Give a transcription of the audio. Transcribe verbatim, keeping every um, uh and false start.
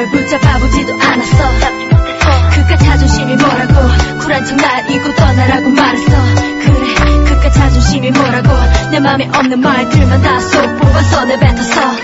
널 붙잡아보지도 않았어. 그깟 자존심이 뭐라고 쿨한 척 날 잊고 떠나라고 말했어. 그래 그깟 자존심이 뭐라고 내 맘에 없는 말들만 다 쏙 뽑아서 내뱉었어.